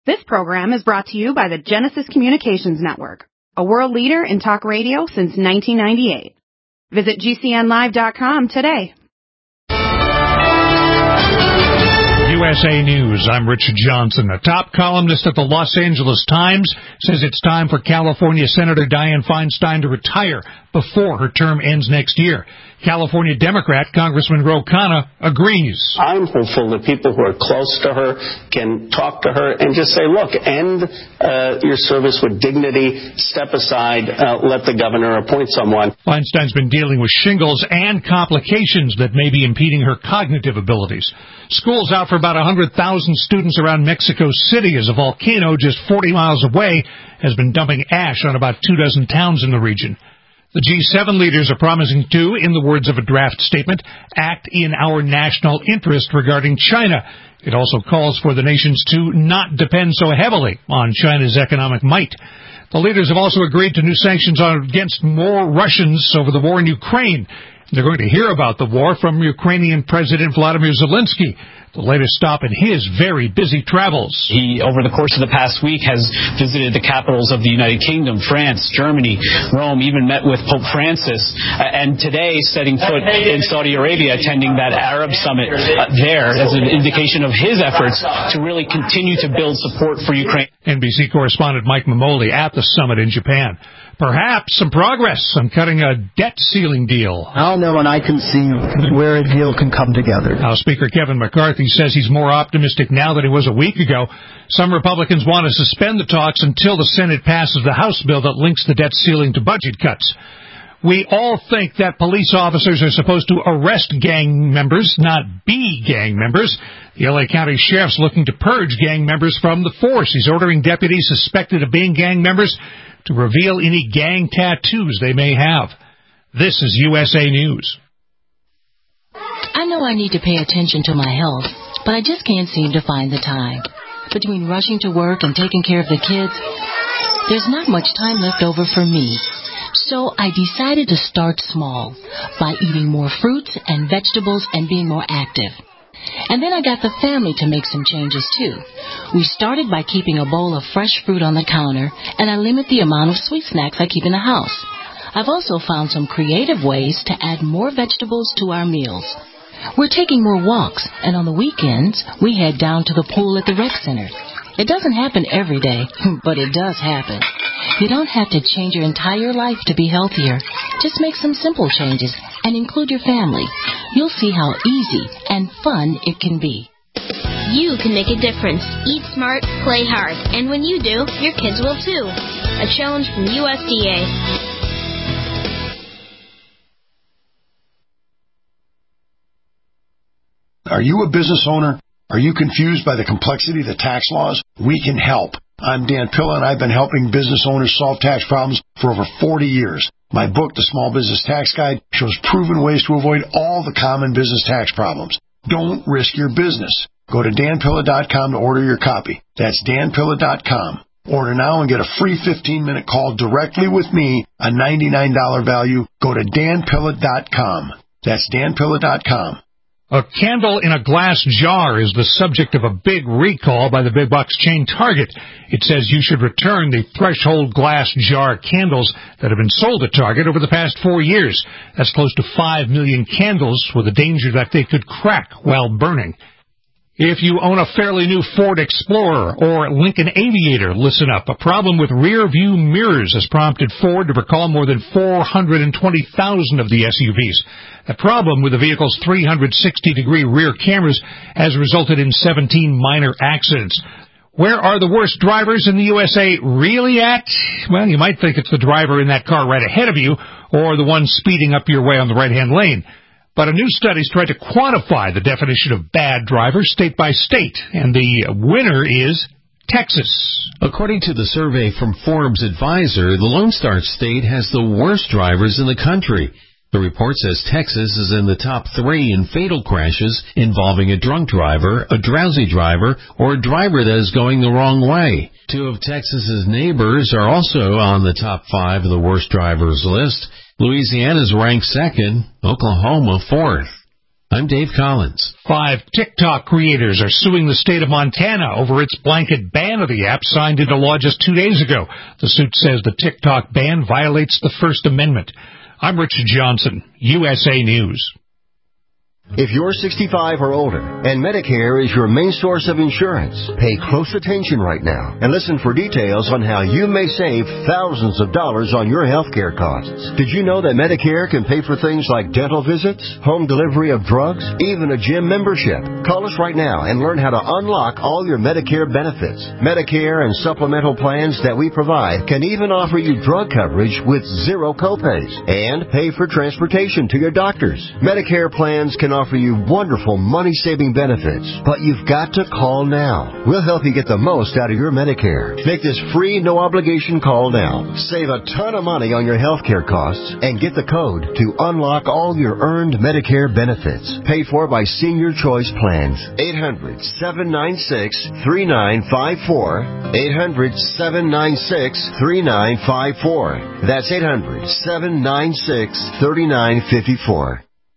This program is brought to you by the Genesis Communications Network, a world leader in talk radio since 1998. Visit GCNlive.com today. USA News, I'm Richard Johnson. A top columnist at the Los Angeles Times says it's time for California Senator Dianne Feinstein to retire before her term ends next year. California Democrat Congressman Ro Khanna agrees. I'm hopeful that people who are close to her can talk to her and just say, look, end your service with dignity, step aside, let the governor appoint someone. Feinstein's been dealing with shingles and complications that may be impeding her cognitive abilities. School's out for about 100,000 students around Mexico City as a volcano just 40 miles away has been dumping ash on about 24 towns in the region. The G7 leaders are promising to, in the words of a draft statement, act in our national interest regarding China. It also calls for the nations to not depend so heavily on China's economic might. The leaders have also agreed to new sanctions against more Russians over the war in Ukraine. They're going to hear about the war from Ukrainian President Vladimir Zelensky. The latest stop in his very busy travels. He, over the course of the past week, has visited the capitals of the United Kingdom, France, Germany, Rome, even met with Pope Francis, and today setting foot in Saudi Arabia, attending that Arab summit there as an indication of his efforts to really continue to build support for Ukraine. NBC correspondent Mike Mamoli at the summit in Japan. Perhaps some progress on cutting a debt ceiling deal. I'll know when I can see where a deal can come together. House Speaker Kevin McCarthy says he's more optimistic now than he was a week ago. Some Republicans want to suspend the talks until the Senate passes the House bill that links the debt ceiling to budget cuts. We all think that police officers are supposed to arrest gang members, not be gang members. The L.A. County Sheriff's looking to purge gang members from the force. He's ordering deputies suspected of being gang members to reveal any gang tattoos they may have. This is USA News. I know I need to pay attention to my health, but I just can't seem to find the time. Between rushing to work and taking care of the kids, there's not much time left over for me. So I decided to start small by eating more fruits and vegetables and being more active. And then I got the family to make some changes, too. We started by keeping a bowl of fresh fruit on the counter, and I limit the amount of sweet snacks I keep in the house. I've also found some creative ways to add more vegetables to our meals. We're taking more walks, and on the weekends, we head down to the pool at the rec center. It doesn't happen every day, but it does happen. You don't have to change your entire life to be healthier. Just make some simple changes and include your family. You'll see how easy and fun it can be. You can make a difference. Eat smart, play hard. And when you do, your kids will too. A challenge from USDA. Are you a business owner? Are you confused by the complexity of the tax laws? We can help. I'm Dan Pilla, and I've been helping business owners solve tax problems for over 40 years. My book, The Small Business Tax Guide, shows proven ways to avoid all the common business tax problems. Don't risk your business. Go to danpilla.com to order your copy. That's danpilla.com. Order now and get a free 15-minute call directly with me, a $99 value. Go to danpilla.com. That's danpilla.com. A candle in a glass jar is the subject of a big recall by the big box chain Target. It says you should return the threshold glass jar candles that have been sold at Target over the past 4 years. That's close to 5 million candles with the danger that they could crack while burning. If you own a fairly new Ford Explorer or Lincoln Aviator, listen up. A problem with rear-view mirrors has prompted Ford to recall more than 420,000 of the SUVs. The problem with the vehicle's 360-degree rear cameras has resulted in 17 minor accidents. Where are the worst drivers in the USA really at? Well, you might think it's the driver in that car right ahead of you or the one speeding up your way on the right-hand lane. But a new study's tried to quantify the definition of bad driver state by state, and the winner is Texas. According to the survey from Forbes Advisor, the Lone Star State has the worst drivers in the country. The report says Texas is in the top 3 in fatal crashes involving a drunk driver, a drowsy driver, or a driver that is going the wrong way. 2 of Texas's neighbors are also on the top 5 of the worst drivers list. Louisiana's ranked 2nd, Oklahoma 4th. I'm Dave Collins. 5 TikTok creators are suing the state of Montana over its blanket ban of the app signed into law just 2 days ago. The suit says the TikTok ban violates the First Amendment. I'm Richard Johnson, USA News. If you're 65 or older and Medicare is your main source of insurance, pay close attention right now and listen for details on how you may save thousands of dollars on your health care costs. Did you know that Medicare can pay for things like dental visits, home delivery of drugs, even a gym membership? Call us right now and learn how to unlock all your Medicare benefits. Medicare and supplemental plans that we provide can even offer you drug coverage with zero copays and pay for transportation to your doctors. Medicare plans can offer you wonderful money-saving benefits, but you've got to call now. We'll help you get the most out of your Medicare. Make this free, no-obligation call now. Save a ton of money on your health care costs and get the code to unlock all your earned Medicare benefits. Paid for by Senior Choice Plans. 800-796-3954. 800-796-3954. That's 800-796-3954.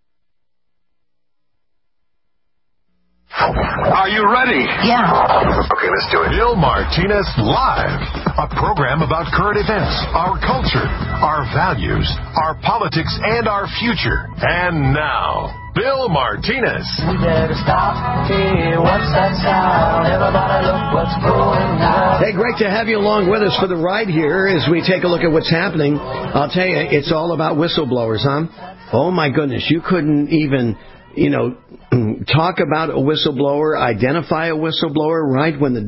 Are you ready? Yeah. Okay, let's do it. Bill Martinez Live, a program about current events, our culture, our values, our politics, and our future. And now, Bill Martinez. We better stop. Hey, what's that sound? Everybody look what's going down. Hey, great to have you along with us for the ride here as we take a look at what's happening. I'll tell you, it's all about whistleblowers, huh? Oh, my goodness. You couldn't even, talk about a whistleblower, identify a whistleblower, right, when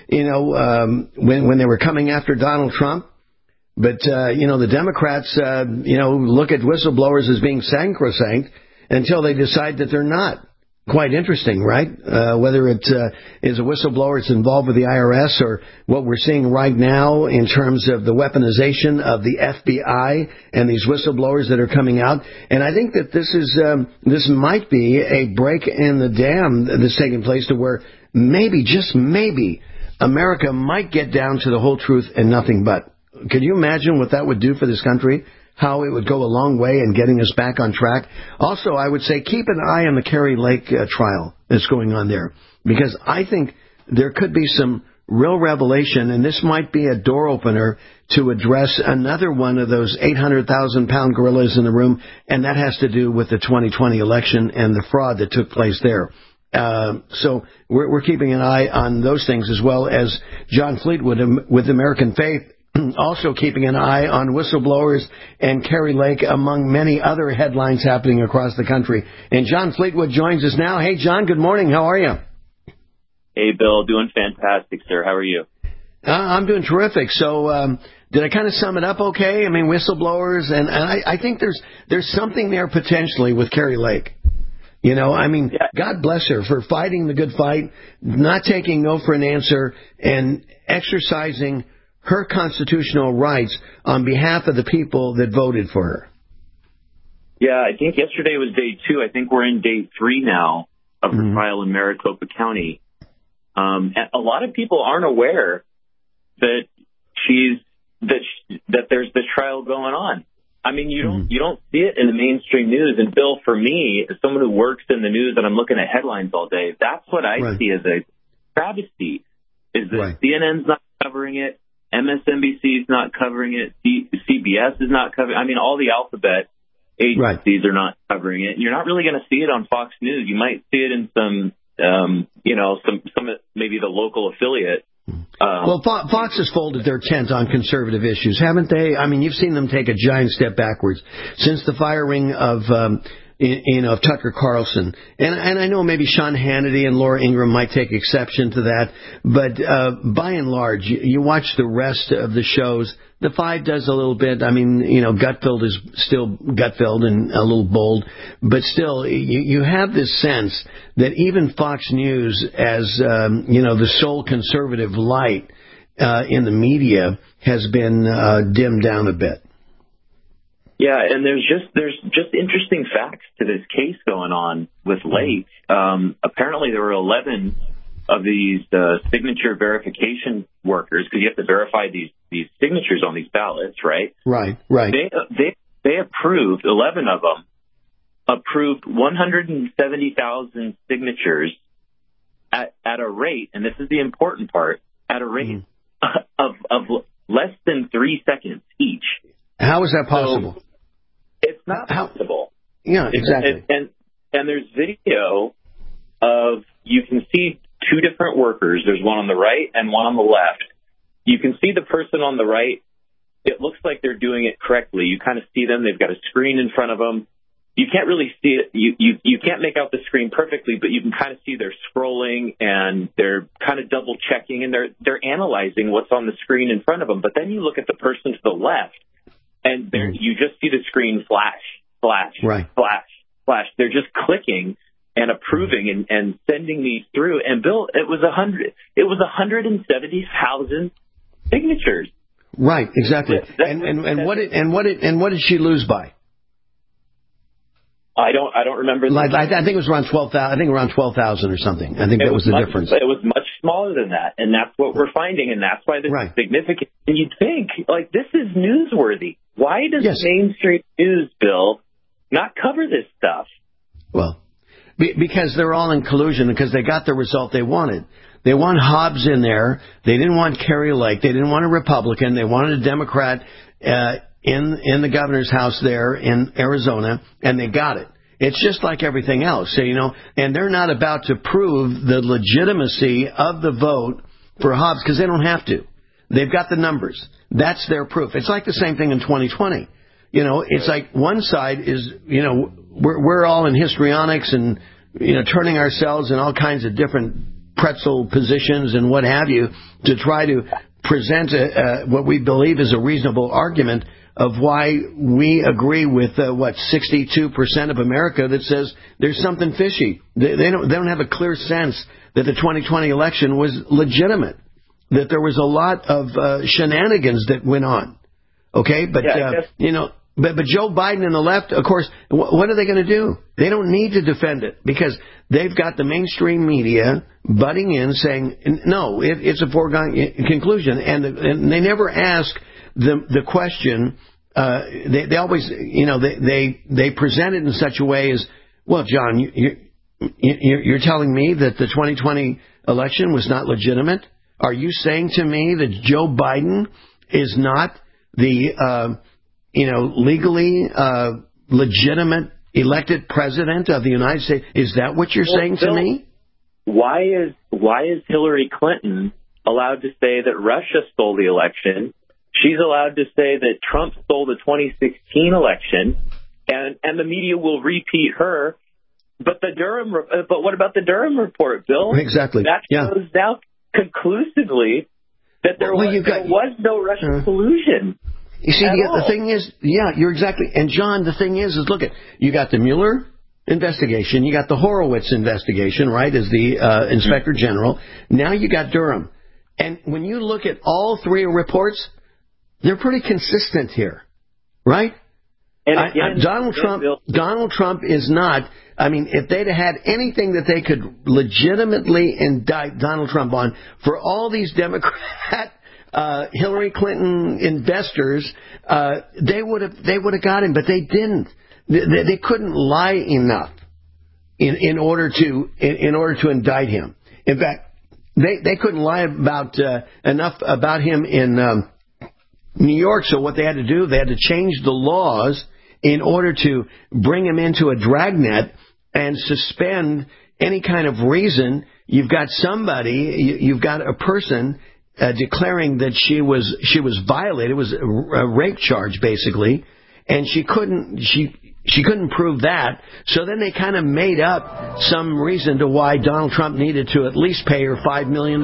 when they were coming after Donald Trump. But, the Democrats, look at whistleblowers as being sacrosanct until they decide that they're not. Quite interesting, right? Whether it is a whistleblower that's involved with the IRS or what we're seeing right now in terms of the weaponization of the FBI and these whistleblowers that are coming out. And I think that this might be a break in the dam that's taking place to where maybe, just maybe, America might get down to the whole truth and nothing but. Can you imagine what that would do for this country? How it would go a long way in getting us back on track. Also, I would say keep an eye on the Kari Lake trial that's going on there, because I think there could be some real revelation, and this might be a door opener to address another one of those 800,000-pound gorillas in the room, and that has to do with the 2020 election and the fraud that took place there. So we're keeping an eye on those things, as well as John Fleetwood with American Faith, also keeping an eye on whistleblowers and Kari Lake, among many other headlines happening across the country. And John Fleetwood joins us now. Hey, John, good morning. How are you? Hey, Bill. Doing fantastic, sir. How are you? I'm doing terrific. So did I kind of sum it up okay? I mean, whistleblowers, and I think there's something there potentially with Kari Lake. God bless her for fighting the good fight, not taking no for an answer, and exercising her constitutional rights on behalf of the people that voted for her. Yeah, I think yesterday was day 2. I think we're in day 3 now of her trial in Maricopa County. And a lot of people aren't aware that that there's this trial going on. I mean, you don't see it in the mainstream news. And Bill, for me, as someone who works in the news and I'm looking at headlines all day, that's what I see as a travesty. Is that CNN's not covering it. MSNBC is not covering it. CBS is not covering it. I mean, all the alphabet agencies are not covering it. You're not really going to see it on Fox News. You might see it in some maybe the local affiliate. Well, Fox has folded their tent on conservative issues, haven't they? I mean, you've seen them take a giant step backwards since the firing of of Tucker Carlson. And I know maybe Sean Hannity and Laura Ingraham might take exception to that, but by and large, you watch the rest of the shows. The Five does a little bit. I mean, Gutfeld is still Gutfeld and a little bold, but still, you have this sense that even Fox News, as the sole conservative light in the media, has been dimmed down a bit. Yeah, and there's just interesting facts to this case going on with Lake. Apparently, there were 11 of these signature verification workers, because you have to verify these signatures on these ballots, right? Right. They approved 11 of them approved 170,000 signatures at a rate, and this is the important part, at a rate of less than 3 seconds each. How is that possible? So it's not possible. Yeah, exactly. And there's video of, you can see two different workers. There's one on the right and one on the left. You can see the person on the right. It looks like they're doing it correctly. You kind of see them. They've got a screen in front of them. You can't really see it. You can't make out the screen perfectly, but you can kind of see they're scrolling and they're kind of double checking and they're analyzing what's on the screen in front of them. But then you look at the person to the left and you just see the screen flash, flash, flash, flash. They're just clicking and approving and sending these through. And Bill, it was 170,000 signatures. Right, exactly. And what did she lose by? I don't remember. I think it was around 12,000. I think around 12,000 or something. I think that was the difference. It was much smaller than that, and that's what we're finding, and that's why this is significant. And you'd think, like, this is newsworthy. Why does mainstream news, Bill, not cover this stuff? Well, because they're all in collusion, because they got the result they wanted. They want Hobbs in there. They didn't want Kerry Lake. They didn't want a Republican. They wanted a Democrat in the governor's house there in Arizona, and they got it. It's just like everything else, so, and they're not about to prove the legitimacy of the vote for Hobbs because they don't have to. They've got the numbers. That's their proof. It's like the same thing in 2020. It's like one side is, we're all in histrionics and, turning ourselves in all kinds of different pretzel positions and what have you to try to present what we believe is a reasonable argument of why we agree with 62% of America that says there's something fishy. They don't have a clear sense that the 2020 election was legitimate, that there was a lot of shenanigans that went on. Okay, but but Joe Biden and the left, of course, what are they going to do? They don't need to defend it because they've got the mainstream media butting in saying, no, it's a foregone conclusion. And they never ask the question. They always, they present it in such a way as, well, John, you're telling me that the 2020 election was not legitimate? Are you saying to me that Joe Biden is not the legally legitimate elected president of the United States? Is that what you're saying to me? Why is Hillary Clinton allowed to say that Russia stole the election? She's allowed to say that Trump stole the 2016 election, and the media will repeat her. But what about the Durham report, Bill? Exactly. That shows now conclusively that there was no Russian collusion. You see, the thing is, you're exactly. And John, the thing is look you got the Mueller investigation, you got the Horowitz investigation, right, as the Inspector General. Now you got Durham. And when you look at all three reports, they're pretty consistent here, right? And again, Donald Trump is not. I mean, if they'd had anything that they could legitimately indict Donald Trump on for all these Democrat Hillary Clinton investors, they would have got him, but they didn't. They couldn't lie enough in order to indict him. In fact, they couldn't lie about enough about him in New York. So what they had to do, they had to change the laws in order to bring him into a dragnet and suspend any kind of reason. You've got a person declaring that she was violated. It was a rape charge, basically, and she couldn't prove that. So then they kind of made up some reason to why Donald Trump needed to at least pay her $5 million.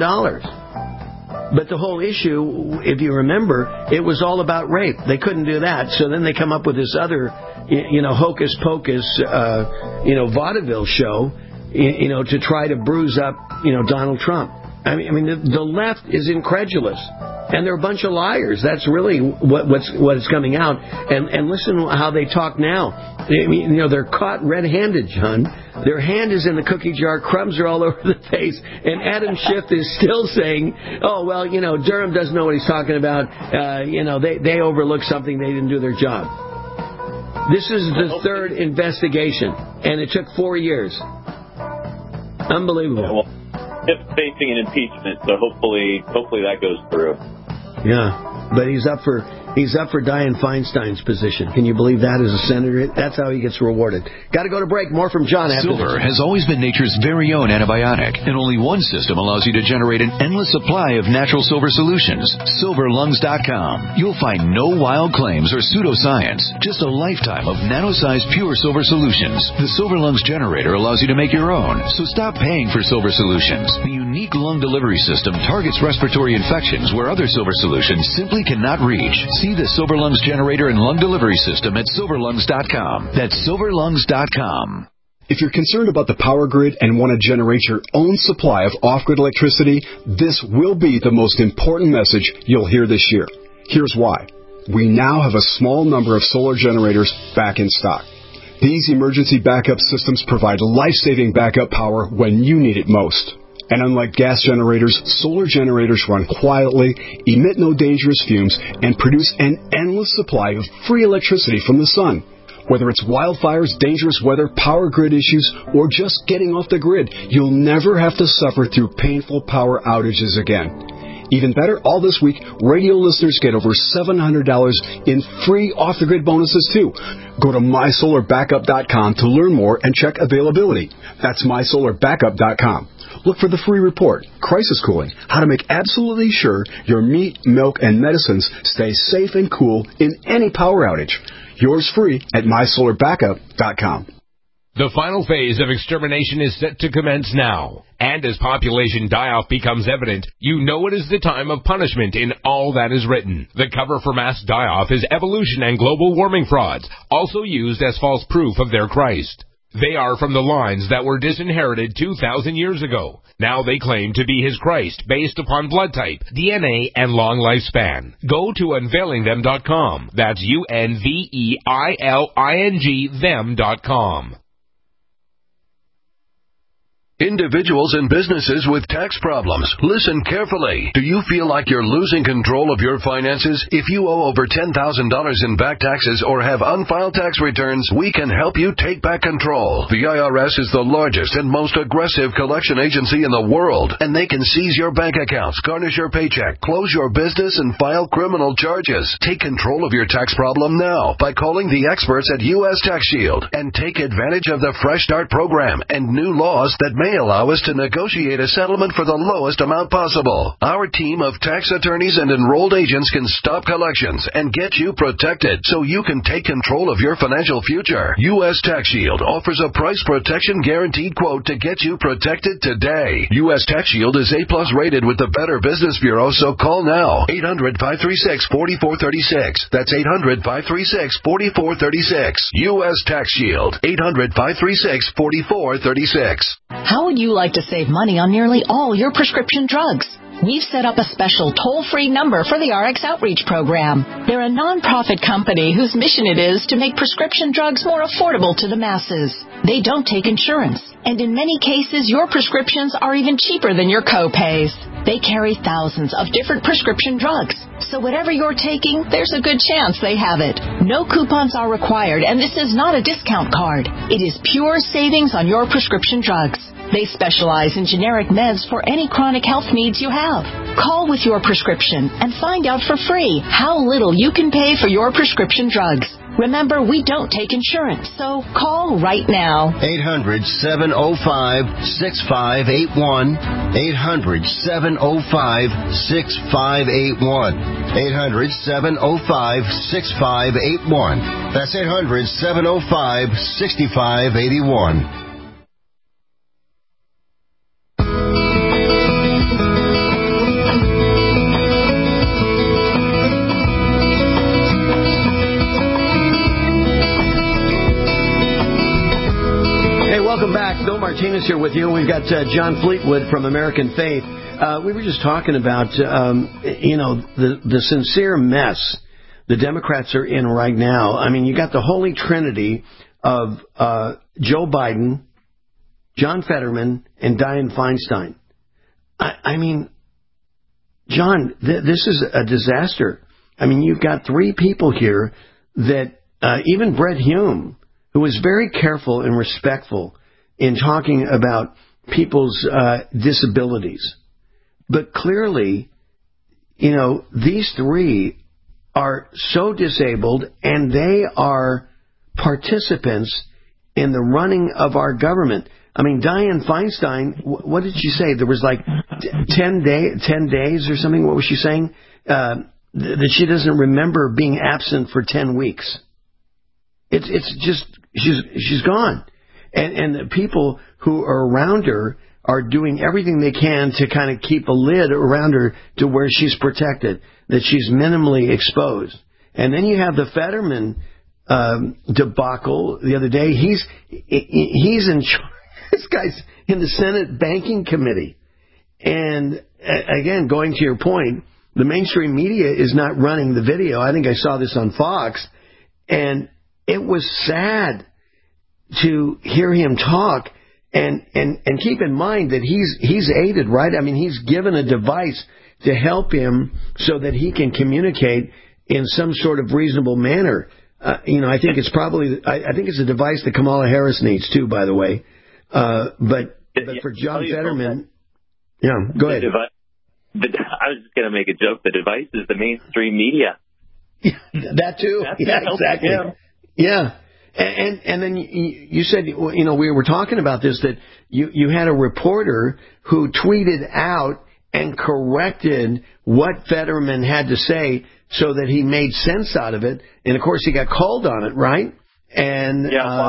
But the whole issue, if you remember, it was all about rape. They couldn't do that. So then they come up with this other, hocus pocus, vaudeville show, to try to bruise up, Donald Trump. I mean, the left is incredulous, and they're a bunch of liars. That's really what's coming out. And listen to how they talk now. I mean, they're caught red-handed, John. Their hand is in the cookie jar. Crumbs are all over the face. And Adam Schiff is still saying, oh, well, Durham doesn't know what he's talking about. They overlooked something. They didn't do their job. This is the third investigation, and it took 4 years. Unbelievable. Yeah, well, it's facing an impeachment, so hopefully that goes through. Yeah, but he's up for Dianne Feinstein's position. Can you believe that as a senator? That's how he gets rewarded. Got to go to break. More from John after Silver this. has always been nature's very own antibiotic, and only one system allows you to generate an endless supply of natural silver solutions. SilverLungs.com. You'll find no wild claims or pseudoscience, just a lifetime of nano-sized pure silver solutions. The Silver Lungs generator allows you to make your own, so stop paying for silver solutions. The unique lung delivery system targets respiratory infections where other silver solutions simply cannot reach. See the Silver Lungs generator and lung delivery system at SilverLungs.com. That's SilverLungs.com. If you're concerned about the power grid and want to generate your own supply of off-grid electricity, this will be the most important message you'll hear this year. Here's why. We now have a small number of solar generators back in stock. These emergency backup systems provide life-saving backup power when you need it most. And unlike gas generators, solar generators run quietly, emit no dangerous fumes, and produce an endless supply of free electricity from the sun. Whether it's wildfires, dangerous weather, power grid issues, or just getting off the grid, you'll never have to suffer through painful power outages again. Even better, all this week, radio listeners get over $700 in free off-the-grid bonuses, too. Go to MySolarBackup.com to learn more and check availability. That's MySolarBackup.com. Look for the free report, Crisis Cooling, how to make absolutely sure your meat, milk, and medicines stay safe and cool in any power outage. Yours free at MySolarBackup.com. The final phase of extermination is set to commence now. And as population die-off becomes evident, you know it is the time of punishment in all that is written. The cover for mass die-off is evolution and global warming frauds, also used as false proof of their Christ. They are from the lines that were disinherited 2,000 years ago. Now they claim to be his Christ based upon blood type, DNA, and long lifespan. Go to unveilingthem.com. That's UNVEILING them.com. Individuals and businesses with tax problems, listen carefully. Do you feel like you're losing control of your finances? If you owe over $10,000 in back taxes or have unfiled tax returns, we can help you take back control. The IRS is the largest and most aggressive collection agency in the world, and they can seize your bank accounts, garnish your paycheck, close your business, and file criminal charges. Take control of your tax problem now by calling the experts at U.S. Tax Shield and take advantage of the Fresh Start program and new laws that may allow us to negotiate a settlement for the lowest amount possible. Our team of tax attorneys and enrolled agents can stop collections and get you protected so you can take control of your financial future. U.S. Tax Shield offers a price protection guaranteed quote to get you protected today. U.S. Tax Shield is A+ rated with the Better Business Bureau, so call now. 800-536-4436. That's 800-536-4436. U.S. Tax Shield. 800-536-4436. How would you like to save money on nearly all your prescription drugs? We've set up a special toll-free number for the RX Outreach Program. They're a nonprofit company whose mission it is to make prescription drugs more affordable to the masses. They don't take insurance, and in many cases, your prescriptions are even cheaper than your co-pays. They carry thousands of different prescription drugs, so whatever you're taking, there's a good chance they have it. No coupons are required, and this is not a discount card. It is pure savings on your prescription drugs. They specialize in generic meds for any chronic health needs you have. Call with your prescription and find out for free how little you can pay for your prescription drugs. Remember, we don't take insurance, so call right now. 800-705-6581. 800-705-6581. 800-705-6581. That's 800-705-6581. Welcome back. Bill Martinez here with you. We've got John Fleetwood from American Faith. We were just talking about, the sincere mess the Democrats are in right now. I mean, you got the holy trinity of Joe Biden, John Fetterman, and Dianne Feinstein. I mean, John, this is a disaster. I mean, you've got three people here that even Brett Hume, who was very careful and respectful in talking about people's disabilities. But clearly, these three are so disabled, and they are participants in the running of our government. I mean, Dianne Feinstein, what did she say? There was like 10 days or something. What was she saying? That she doesn't remember being absent for 10 weeks. It's just, she's gone. And the people who are around her are doing everything they can to kind of keep a lid around her to where she's protected, that she's minimally exposed. And then you have the Fetterman debacle the other day. He's in charge. This guy's in the Senate Banking Committee. And again, going to your point, the mainstream media is not running the video. I think I saw this on Fox, and it was sad to hear him talk. And keep in mind that he's aided, right? I mean, he's given a device to help him so that he can communicate in some sort of reasonable manner. I think it's a device that Kamala Harris needs too, by the way. But for John Fetterman, go ahead. I was just going to make a joke. The device is the mainstream media. That too. Exactly. Yeah. And then you said, we were talking about this, that you had a reporter who tweeted out and corrected what Fetterman had to say so that he made sense out of it. And of course he got called on it, right? And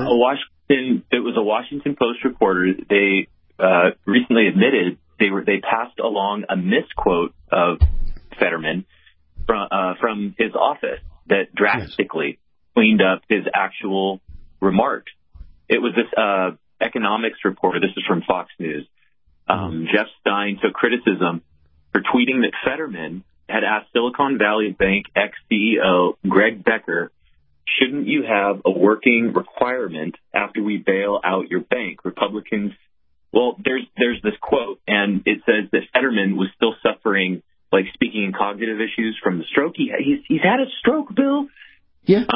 it was a Washington Post reporter. They recently admitted they passed along a misquote of Fetterman from his office that drastically cleaned up his actual remarks. It was this economics reporter. This is from Fox News. Jeff Stein took criticism for tweeting that Fetterman had asked Silicon Valley Bank ex-CEO Greg Becker, shouldn't you have a working requirement after we bail out your bank? Republicans. Well, there's this quote, and it says that Fetterman was still suffering, like speaking and cognitive issues from the stroke. He's had a stroke, Bill. Yeah.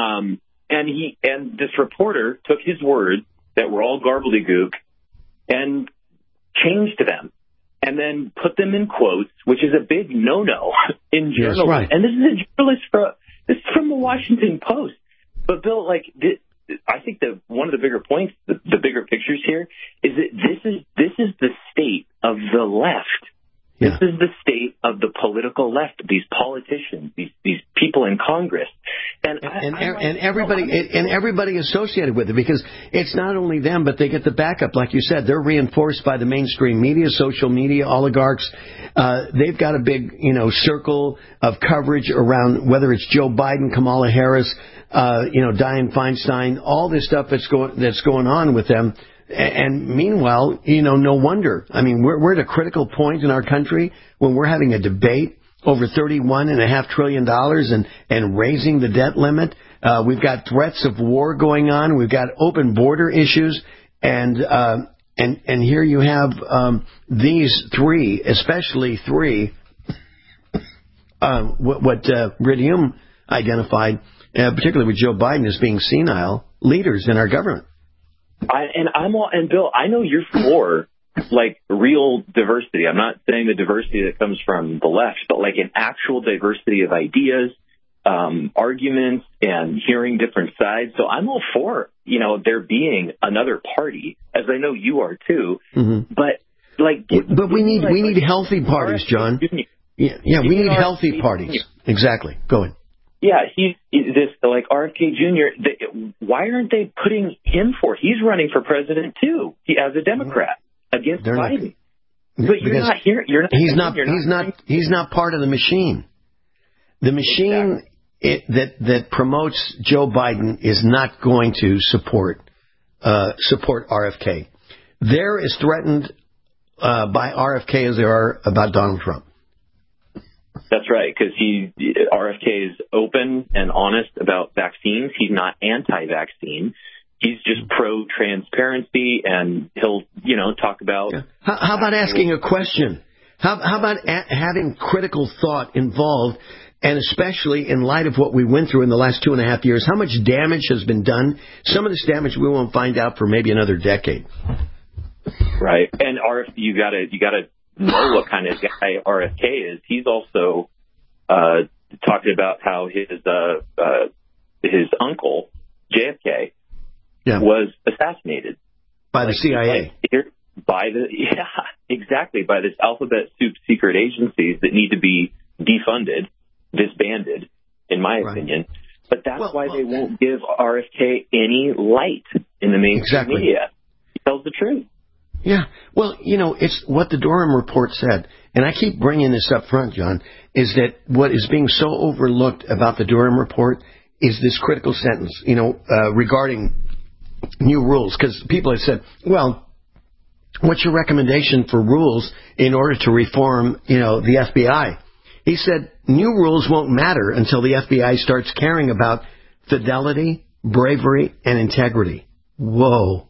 And this reporter took his words that were all gobbledygook and changed them, and then put them in quotes, which is a big no-no in journalism. Yes, right. And this is a journalist this is from the Washington Post. But Bill, I think that one of the bigger points, the bigger pictures here, is that this is the state of the left. Yeah. This is the state of the political left. These politicians, these people in Congress, and everybody associated with it, because it's not only them, but they get the backup. Like you said, they're reinforced by the mainstream media, social media, oligarchs. They've got a big, circle of coverage around whether it's Joe Biden, Kamala Harris, Dianne Feinstein, all this stuff that's going on with them. And meanwhile, no wonder. I mean, we're at a critical point in our country when we're having a debate over $31.5 trillion and raising the debt limit. We've got threats of war going on. We've got open border issues. And here you have these three, especially three, what Britt Hume identified, particularly with Joe Biden, as being senile leaders in our government. Bill, I know you're for real diversity. I'm not saying the diversity that comes from the left, but an actual diversity of ideas, arguments, and hearing different sides. So I'm all for there being another party, as I know you are too. Mm-hmm. But we need healthy parties, John. Yeah, we need healthy parties. Exactly. Go ahead. Yeah, he's this RFK Jr. Why aren't they putting him forth? He's running for president too, as a Democrat against Biden. But you're not here. He's not part of the machine. The machine that promotes Joe Biden is not going to support RFK. They're as threatened by RFK as they are about Donald Trump. That's right, because RFK is open and honest about vaccines. He's not anti-vaccine. He's just pro-transparency, and he'll, talk about... Yeah. How about asking a question? How about having critical thought involved And especially in light of what we went through in the last 2.5 years, how much damage has been done. Some of this damage we won't find out for maybe another decade. Right. And you gotta know what kind of guy RFK is. He's also talking about how his uncle, JFK, was assassinated by the CIA. By this alphabet soup secret agencies that need to be defunded, disbanded, in my opinion. But that's why they won't give RFK any light in the mainstream media. He tells the truth. Yeah. Well, it's what the Durham report said, and I keep bringing this up front, John, is that what is being so overlooked about the Durham report is this critical sentence, regarding new rules. Because people have said, well, what's your recommendation for rules in order to reform, the FBI? He said, new rules won't matter until the FBI starts caring about fidelity, bravery, and integrity. Whoa.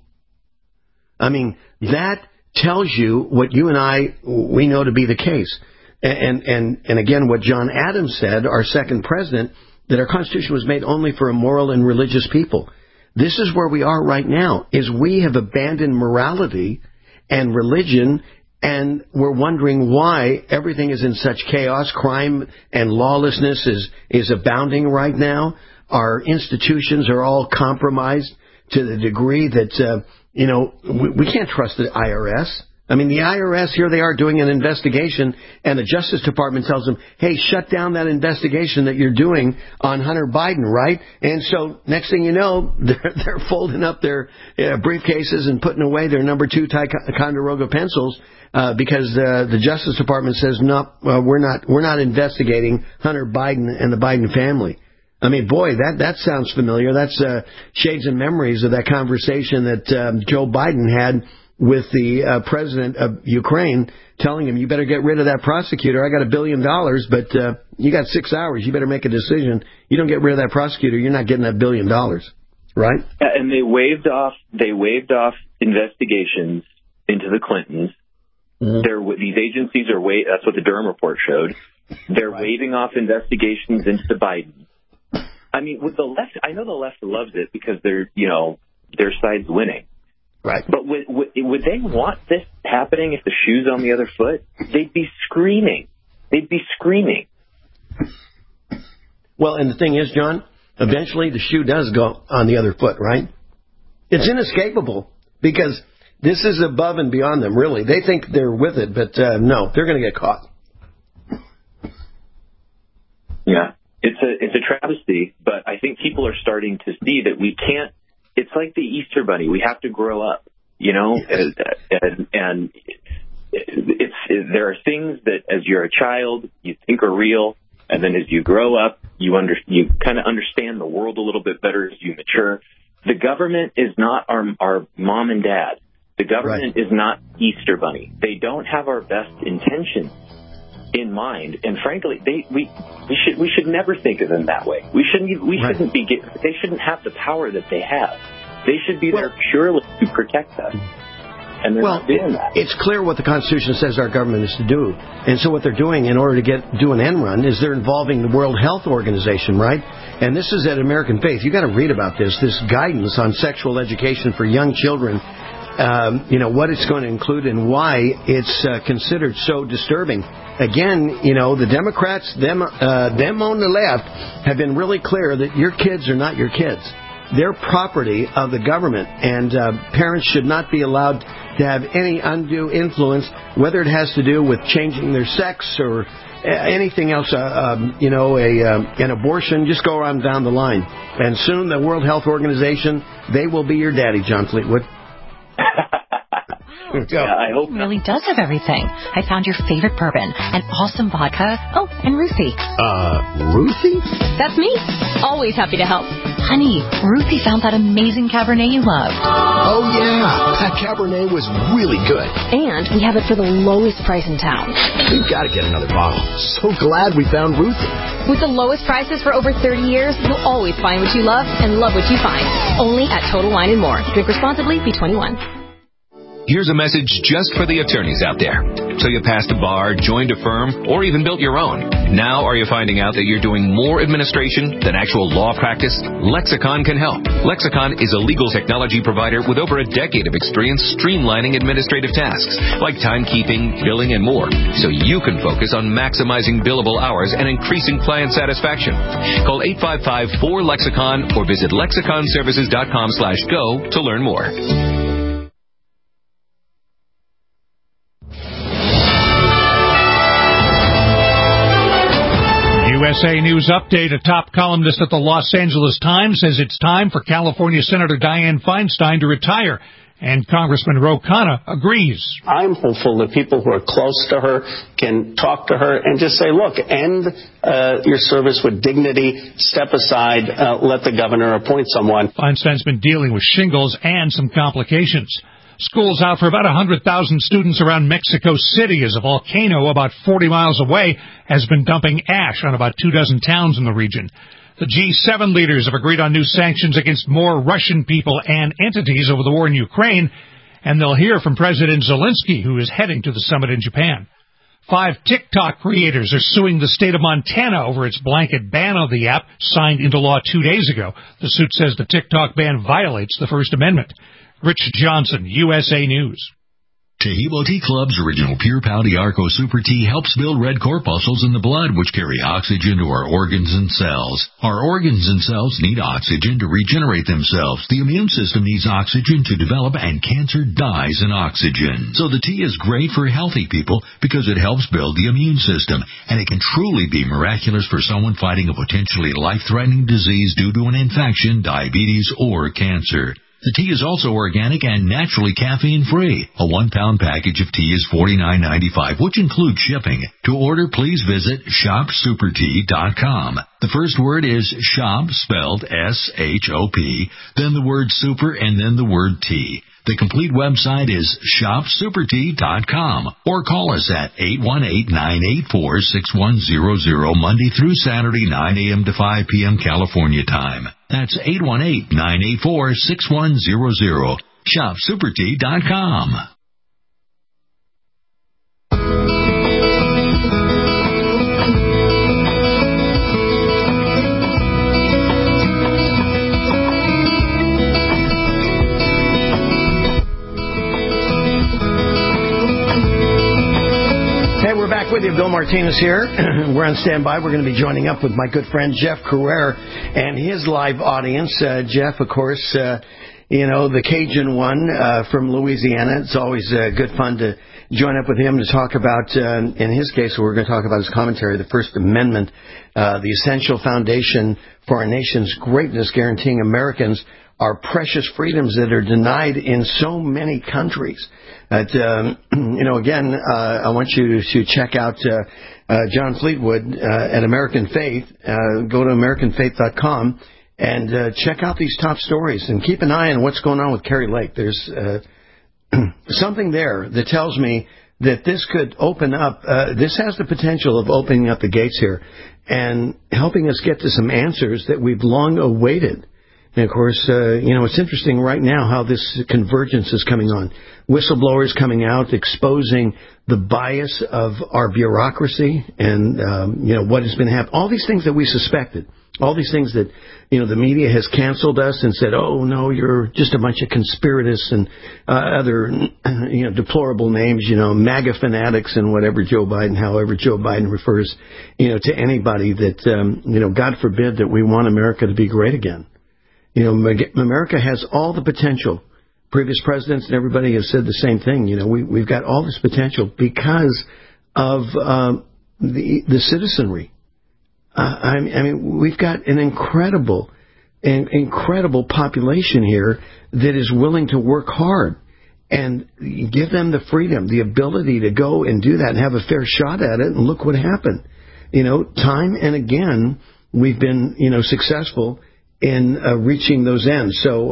I mean, that tells you what you and we know to be the case. And again, what John Adams said, our second president, that our Constitution was made only for a moral and religious people. This is where we are right now, is we have abandoned morality and religion, and we're wondering why everything is in such chaos. Crime and lawlessness is abounding right now. Our institutions are all compromised to the degree that, we can't trust the IRS. I mean, the IRS, here they are doing an investigation, and the Justice Department tells them, hey, shut down that investigation that you're doing on Hunter Biden, right? And so next thing you know, they're folding up their briefcases and putting away their number 2 Ticonderoga pencils because the Justice Department says, no, we're not investigating Hunter Biden and the Biden family. I mean, boy, that sounds familiar. That's shades and memories of that conversation that Joe Biden had with the president of Ukraine, telling him, you better get rid of that prosecutor. I got $1 billion, but you got 6 hours. You better make a decision. You don't get rid of that prosecutor, you're not getting that $1 billion, right? And they waved off investigations into the Clintons. Mm-hmm. These agencies are that's what the Durham report showed. They're waving off investigations into Biden. I mean, with the left, I know the left loves it because their side's winning. Right. But would they want this happening if the shoe's on the other foot? They'd be screaming. Well, and the thing is, John, eventually the shoe does go on the other foot, right? It's inescapable because this is above and beyond them, really. They think they're with it, but no, they're going to get caught. Yeah, it's a travesty, but I think people are starting to see that we can't. It's like the Easter Bunny. We have to grow up, and there are things that as you're a child you think are real, and then as you grow up you kind of understand the world a little bit better as you mature. The government is not our mom and dad. The government is not Easter Bunny. They don't have our best intentions in mind, and frankly, we should never think of them that way. They shouldn't have the power that they have. They should be there purely to protect us. And they're not doing that. It's clear what the Constitution says our government is to do. And so what they're doing in order to do an end run is they're involving the World Health Organization, right? And this is at American Faith. You got to read about this guidance on sexual education for young children. What it's going to include and why it's considered so disturbing. Again, the Democrats, them on the left, have been really clear that your kids are not your kids. They're property of the government, and parents should not be allowed to have any undue influence, whether it has to do with changing their sex or anything else, an abortion. Just go on down the line. And soon the World Health Organization, they will be your daddy, John Fleetwood. Yeah, I hope it really does have everything. I found your favorite bourbon, an awesome vodka. Oh, and Ruthie. Ruthie? That's me. Always happy to help. Honey, Ruthie found that amazing Cabernet you loved. Oh, yeah. That Cabernet was really good. And we have it for the lowest price in town. We've got to get another bottle. So glad we found Ruthie. With the lowest prices for over 30 years, you'll always find what you love and love what you find. Only at Total Wine & More. Drink responsibly. Be 21. Here's a message just for the attorneys out there. So you passed a bar, joined a firm, or even built your own. Now are you finding out that you're doing more administration than actual law practice? Lexicon can help. Lexicon is a legal technology provider with over a decade of experience streamlining administrative tasks like timekeeping, billing, and more, so you can focus on maximizing billable hours and increasing client satisfaction. Call 855-4LEXICON or visit lexiconservices.com/go to learn more. USA News Update. A top columnist at the Los Angeles Times says it's time for California Senator Dianne Feinstein to retire, and Congressman Ro Khanna agrees. I'm hopeful that people who are close to her can talk to her and just say, look, end your service with dignity, step aside, let the governor appoint someone. Feinstein's been dealing with shingles and some complications. School's out for about 100,000 students around Mexico City as a volcano about 40 miles away has been dumping ash on about 24 towns in the region. The G7 leaders have agreed on new sanctions against more Russian people and entities over the war in Ukraine, and they'll hear from President Zelensky, who is heading to the summit in Japan. 5 TikTok creators are suing the state of Montana over its blanket ban on the app signed into law 2 days ago. The suit says the TikTok ban violates the First Amendment. Rich Johnson, USA News. Tahibo Tea Club's original Pure Pau Arco Super Tea helps build red corpuscles in the blood, which carry oxygen to our organs and cells. Our organs and cells need oxygen to regenerate themselves. The immune system needs oxygen to develop, and cancer dies in oxygen. So the tea is great for healthy people because it helps build the immune system, and it can truly be miraculous for someone fighting a potentially life-threatening disease due to an infection, diabetes, or cancer. The tea is also organic and naturally caffeine-free. A 1-pound package of tea is $49.95, which includes shipping. To order, please visit shopsupertea.com. The first word is shop, spelled S-H-O-P, then the word super, and then the word tea. The complete website is shopsupertea.com, or call us at 818-984-6100 Monday through Saturday, 9 a.m. to 5 p.m. California time. That's 818-984-6100. shopsupertea.com. With you, Bill Martinez here. We're on standby. We're going to be joining up with my good friend Jeff Crouere and his live audience. Jeff, of course, the Cajun one from Louisiana. It's always good fun to join up with him to talk about, in his case, we're going to talk about his commentary, the First Amendment, the essential foundation for our nation's greatness, guaranteeing Americans our precious freedoms that are denied in so many countries. Again, I want you to check out John Fleetwood at American Faith. Go to AmericanFaith.com and check out these top stories and keep an eye on what's going on with Kari Lake. There's something there that tells me that this could open up, this has the potential of opening up the gates here and helping us get to some answers that we've long awaited. And, of course, it's interesting right now how this convergence is coming on. Whistleblowers coming out, exposing the bias of our bureaucracy and, what has been happening. All these things that we suspected. All these things that, the media has canceled us and said, oh, no, you're just a bunch of conspiratists and other, deplorable names, MAGA fanatics and whatever however Joe Biden refers, to anybody that, God forbid that we want America to be great again. America has all the potential. Previous presidents and everybody has said the same thing. We've got all this potential because of the citizenry. We've got an incredible population here that is willing to work hard and give them the freedom, the ability to go and do that and have a fair shot at it. And look what happened. Time and again, we've been, successful in reaching those ends. So,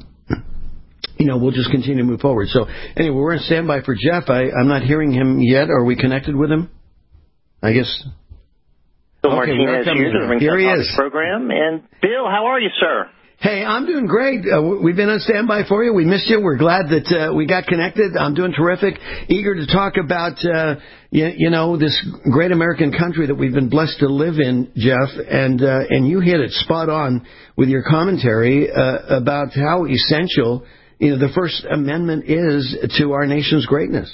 we'll just continue to move forward. So, anyway, we're on standby for Jeff. I'm not hearing him yet. Are we connected with him? I guess. Bill Martinez here he is. Program. And, Bill, how are you, sir? Hey, I'm doing great. We've been on standby for you. We missed you. We're glad that we got connected. I'm doing terrific. Eager to talk about, this great American country that we've been blessed to live in, Jeff. And you hit it spot on with your commentary about how essential, the First Amendment is to our nation's greatness.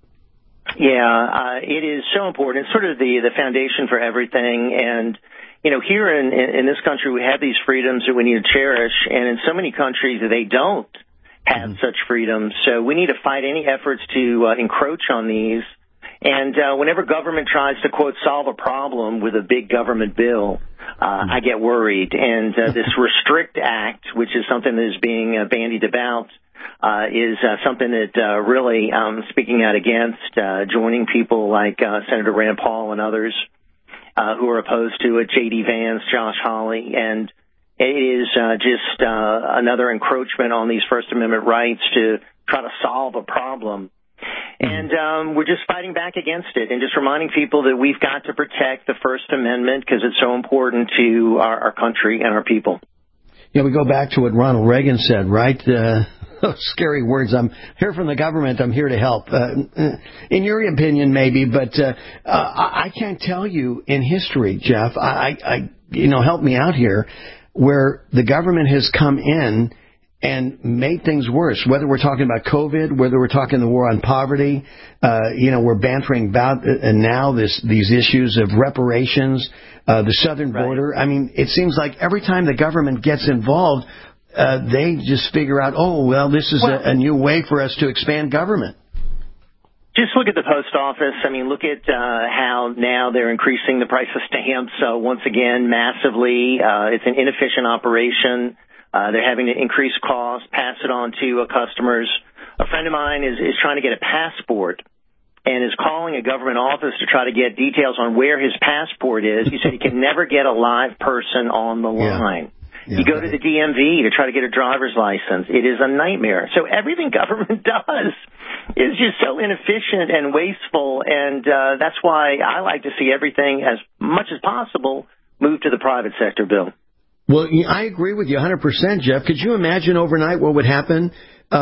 Yeah, it is so important. It's sort of the foundation for everything. And here in this country, we have these freedoms that we need to cherish, and in so many countries, they don't have such freedoms. So we need to fight any efforts to encroach on these. And whenever government tries to, quote, solve a problem with a big government bill, I get worried. And this Restrict Act, which is something that is being bandied about, is something that really speaking out against joining people like Senator Rand Paul and others who are opposed to it, J.D. Vance, Josh Hawley, and it is just another encroachment on these First Amendment rights to try to solve a problem. And we're just fighting back against it and just reminding people that we've got to protect the First Amendment because it's so important to our country and our people. Yeah, we go back to what Ronald Reagan said, right? Scary words. I'm here from the government. I'm here to help. In your opinion, maybe, but I can't tell you in history, Jeff. Help me out here, where the government has come in and made things worse. Whether we're talking about COVID, whether we're talking the war on poverty, we're bantering about now these issues of reparations, the southern border. I mean, it seems like every time the government gets involved, they just figure out, this is a new way for us to expand government. Just look at the post office. I mean, look at how now they're increasing the price of stamps once again massively. It's an inefficient operation. They're having to increase costs, pass it on to customers. A friend of mine is trying to get a passport and is calling a government office to try to get details on where his passport is. He said he can never get a live person on the line. Yeah, you go to the DMV to try to get a driver's license. It is a nightmare. So everything government does is just so inefficient and wasteful, and that's why I like to see everything, as much as possible, move to the private sector, Bill. Well, I agree with you 100%, Jeff. Could you imagine overnight what would happen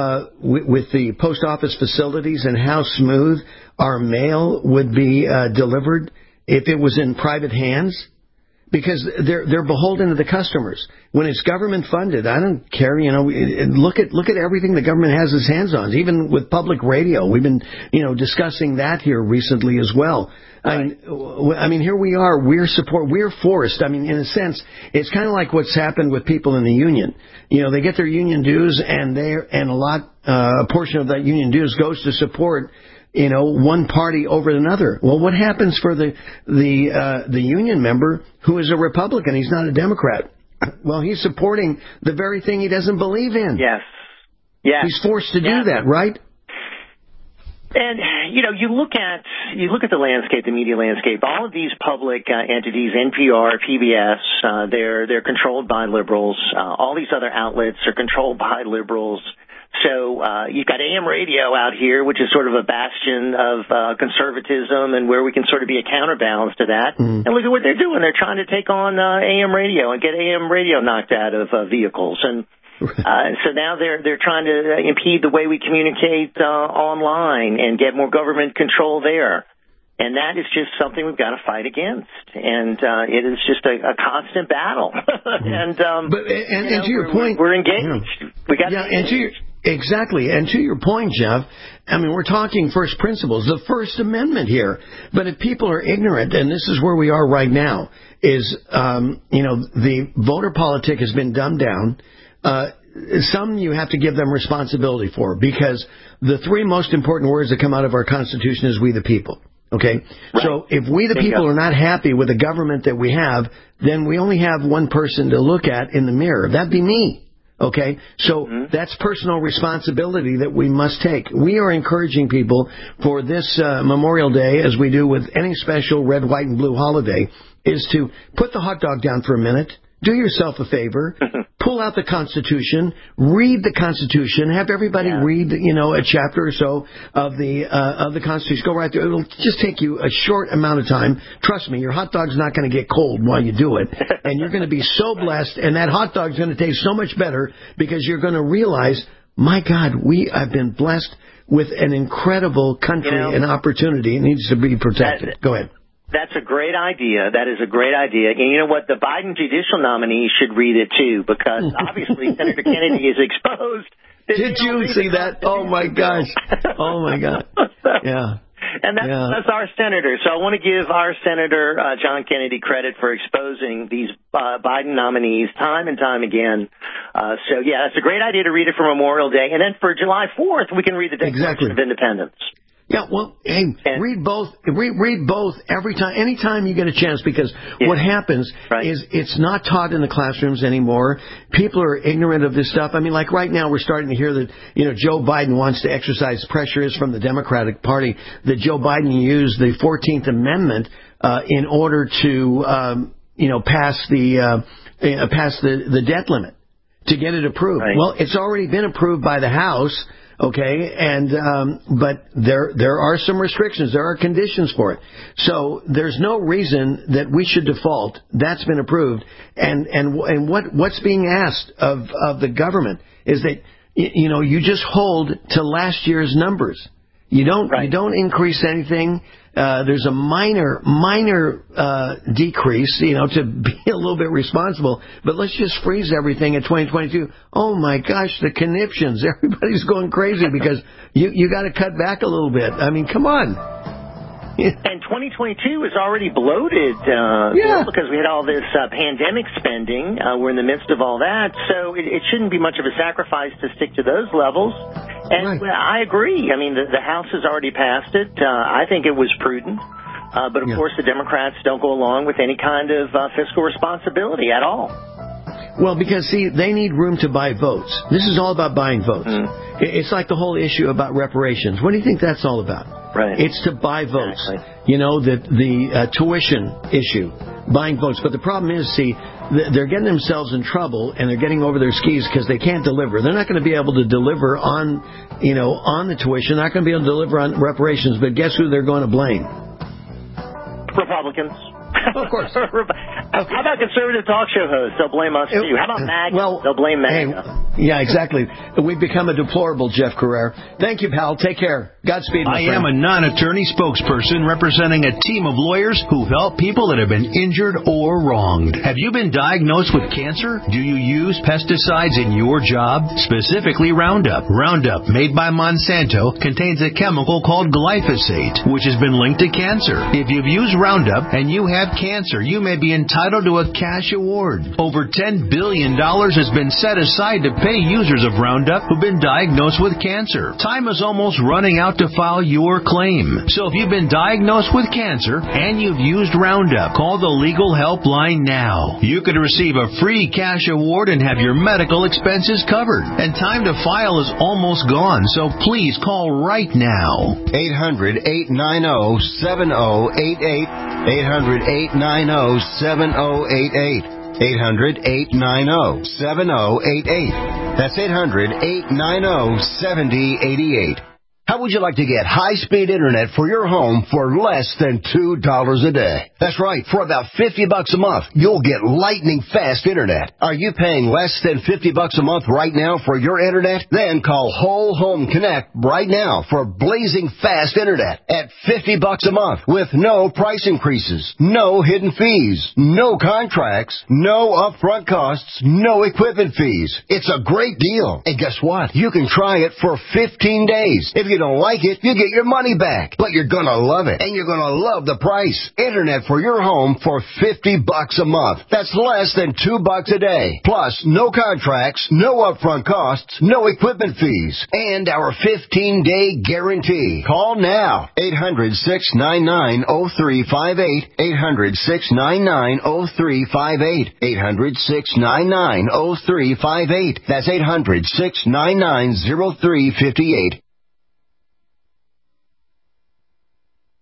with the post office facilities and how smooth our mail would be delivered if it was in private hands? Because they're beholden to the customers. When it's government funded, I don't care. Look at everything the government has its hands on. Even with public radio, we've been discussing that here recently as well. Right. I mean, here we are. We're forced. I mean, in a sense, it's kind of like what's happened with people in the union. They get their union dues, and a portion of that union dues goes to support one party over another. Well, what happens for the union member who is a Republican? He's not a Democrat. Well, he's supporting the very thing he doesn't believe in. Yes. He's forced to do that, right? And you look at the landscape, the media landscape. All of these public entities, NPR, PBS, they're controlled by liberals. All these other outlets are controlled by liberals. So you've got AM radio out here, which is sort of a bastion of conservatism and where we can sort of be a counterbalance to that. And look at what they're doing. They're trying to take on AM radio and get AM radio knocked out of vehicles. And so now they're trying to impede the way we communicate online and get more government control there. And that is just something we've got to fight against. And it is just a constant battle. And to your point, we're engaged. We got Exactly. And to your point, Jeff, I mean, we're talking first principles, the First Amendment here. But if people are ignorant, and this is where we are right now, is, the voter politic has been dumbed down. Some you have to give them responsibility for, because the three most important words that come out of our Constitution is we the people. Okay? Right. So if we the people are not happy with the government that we have, then we only have one person to look at in the mirror. That'd be me. Okay? So that's personal responsibility that we must take. We are encouraging people for this Memorial Day, as we do with any special red, white, and blue holiday, is to put the hot dog down for a minute, do yourself a favor, pull out the Constitution, read the Constitution, have everybody read, a chapter or so of the Constitution. Go right through. It'll just take you a short amount of time. Trust me, your hot dog's not going to get cold while you do it, and you're going to be so blessed, and that hot dog's going to taste so much better because you're going to realize, my God, we have been blessed with an incredible country and opportunity. It needs to be protected. Go ahead. That's a great idea. That is a great idea. And you know what? The Biden judicial nominee should read it, too, because obviously Senator Kennedy is exposed. Did you see that? Oh, my gosh. Oh, my God. Yeah. And that's our senator. So I want to give our Senator John Kennedy credit for exposing these Biden nominees time and time again. So, yeah, it's a great idea to read it for Memorial Day. And then for July 4th, we can read the Declaration of Independence. Yeah, well, hey, read both. Read both every time, anytime you get a chance, because what happens is it's not taught in the classrooms anymore. People are ignorant of this stuff. I mean, like right now, we're starting to hear that Joe Biden wants to exercise pressures from the Democratic Party that Joe Biden used the 14th Amendment in order to pass the debt limit to get it approved. Right. Well, it's already been approved by the House. Okay, but there are some restrictions. There are conditions for it. So there's no reason that we should default. That's been approved. And what's being asked of the government is that you just hold to last year's numbers. You don't increase anything. There's a minor decrease, to be a little bit responsible. But let's just freeze everything at 2022. Oh my gosh, the conniptions! Everybody's going crazy because you got to cut back a little bit. I mean, come on. And 2022 is already bloated because we had all this pandemic spending. We're in the midst of all that, so it shouldn't be much of a sacrifice to stick to those levels. And I agree. I mean, the House has already passed it. I think it was prudent. But, of course, the Democrats don't go along with any kind of fiscal responsibility at all. Well, because, see, they need room to buy votes. This is all about buying votes. It's like the whole issue about reparations. What do you think that's all about? Right. It's to buy votes. Exactly. The tuition issue, buying votes. But the problem is, see, they're getting themselves in trouble and they're getting over their skis because they can't deliver. They're not going to be able to deliver on the tuition. They're not going to be able to deliver on reparations. But guess who they're going to blame? Republicans. Of course. How about conservative talk show hosts? They'll blame us, too. How about MAGA? Well, they'll blame MAGA. Yeah, exactly. We've become a deplorable Jeff Carrere. Thank you, pal. Take care. Godspeed, my friend. I am a non-attorney spokesperson representing a team of lawyers who help people that have been injured or wronged. Have you been diagnosed with cancer? Do you use pesticides in your job? Specifically Roundup. Roundup, made by Monsanto, contains a chemical called glyphosate, which has been linked to cancer. If you've used Roundup and you have cancer, you may be entitled to a cash award. Over $10 billion has been set aside to pay users of Roundup who've been diagnosed with cancer. Time is almost running out to file your claim. So if you've been diagnosed with cancer and you've used Roundup, call the legal helpline now. You could receive a free cash award and have your medical expenses covered. And time to file is almost gone, so please call right now. 800-890-7088. 800-890-7088. 800-890-7088. That's 800-890-7088. How would you like to get high-speed internet for your home for less than $2 a day? That's right. For about $50 a month, you'll get lightning-fast internet. Are you paying less than $50 a month right now for your internet? Then call Whole Home Connect right now for blazing fast internet at $50 a month with no price increases, no hidden fees, no contracts, no upfront costs, no equipment fees. It's a great deal. And guess what? You can try it for 15 days. If you don't like it, you get your money back. But you're going to love it, and you're going to love the price. Internet for your home for $50 a month. That's less than $2 a day. Plus, no contracts, no upfront costs, no equipment fees, and our 15-day guarantee. Call now. 800-699-0358. 800-699-0358. 800-699-0358. That's 800-699-0358.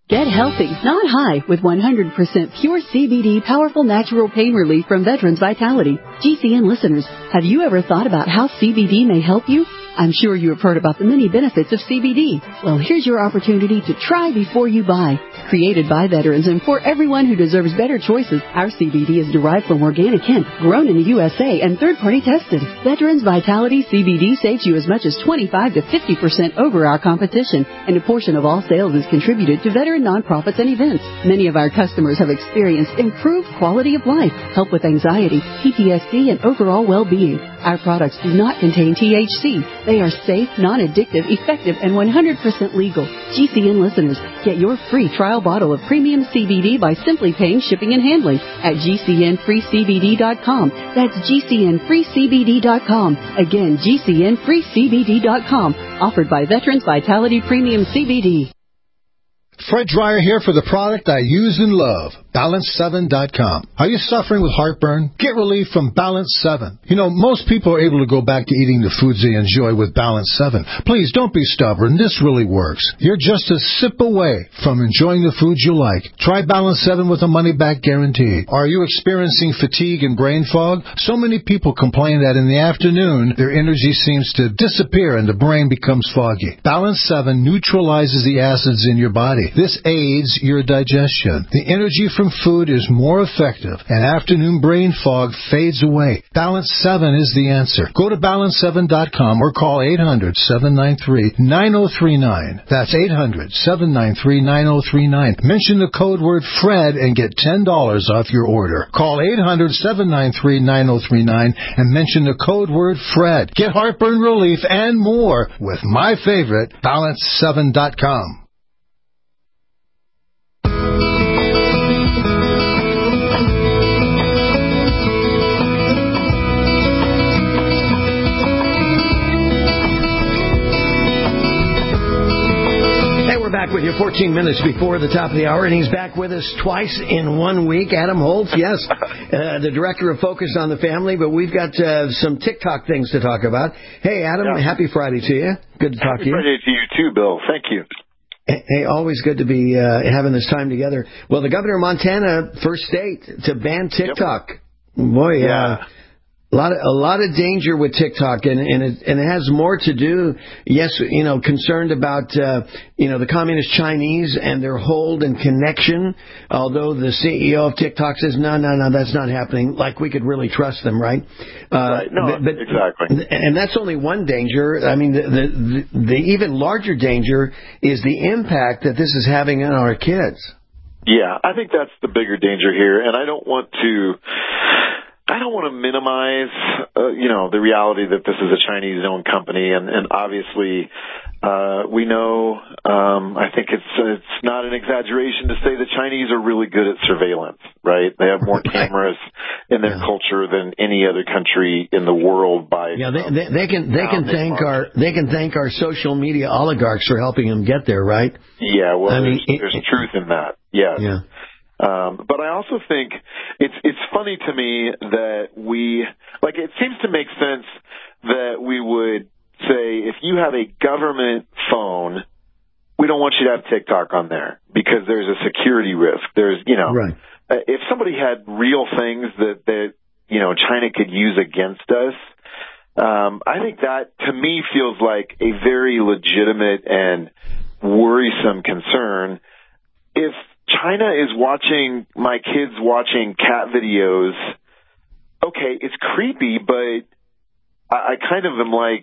Get healthy, not high, with 100% pure CBD powerful natural pain relief from Veterans Vitality. GCN listeners, have you ever thought about how CBD may help you? I'm sure you have heard about the many benefits of CBD. Well, here's your opportunity to try before you buy. Created by veterans and for everyone who deserves better choices, our CBD is derived from organic hemp, grown in the USA, and third-party tested. Veterans Vitality CBD saves you as much as 25 to 50% over our competition, and a portion of all sales is contributed to veteran nonprofits and events. Many of our customers have experienced improved quality of life, help with anxiety, PTSD, and overall well-being. Our products do not contain THC. They are safe, non-addictive, effective, and 100% legal. GCN listeners, get your free trial bottle of premium CBD by simply paying shipping and handling at GCNFreeCBD.com. That's GCNFreeCBD.com. Again, GCNFreeCBD.com. Offered by Veterans Vitality Premium CBD. Fred Dreyer here for the product I use and love, Balance7.com. Are you suffering with heartburn? Get relief from Balance 7. You know, most people are able to go back to eating the foods they enjoy with Balance 7. Please don't be stubborn. This really works. You're just a sip away from enjoying the foods you like. Try Balance 7 with a money-back guarantee. Are you experiencing fatigue and brain fog? So many people complain that in the afternoon, their energy seems to disappear and the brain becomes foggy. Balance 7 neutralizes the acids in your body. This aids your digestion. The energy from food is more effective, and afternoon brain fog fades away. Balance 7 is the answer. Go to Balance7.com or call 800-793-9039. That's 800-793-9039. Mention the code word FRED and get $10 off your order. Call 800-793-9039 and mention the code word FRED. Get heartburn relief and more with my favorite, Balance7.com. Back with you 14 minutes before the top of the hour, and he's back with us twice in 1 week. Adam Holz, yes, the director of Focus on the Family, but we've got some TikTok things to talk about. Hey, Adam, happy Friday to you. Good to talk to you. Happy Friday to you too, Bill. Thank you. Hey, always good to be having this time together. Well, the governor of Montana, first state to ban TikTok. Yep. Boy, a lot of danger with TikTok, and it has more to do, yes, concerned about, the communist Chinese and their hold and connection, although the CEO of TikTok says, no, that's not happening, like we could really trust them, right? Right. No, but, exactly. And that's only one danger. I mean, the even larger danger is the impact that this is having on our kids. Yeah, I think that's the bigger danger here, and I don't want to minimize, the reality that this is a Chinese-owned company, and obviously, we know. I think it's not an exaggeration to say the Chinese are really good at surveillance, right? They have more cameras in their culture than any other country in the world. They can thank our social media oligarchs for helping them get there, right? Yeah, well, there's truth in that. Yes. Yeah. But I also think it's funny to me that it seems to make sense that we would say, if you have a government phone, we don't want you to have TikTok on there because there's a security risk. There's, right. If somebody had real things that China could use against us, I think that to me feels like a very legitimate and worrisome concern. If China is watching my kids watching cat videos, okay, it's creepy, but I kind of am like,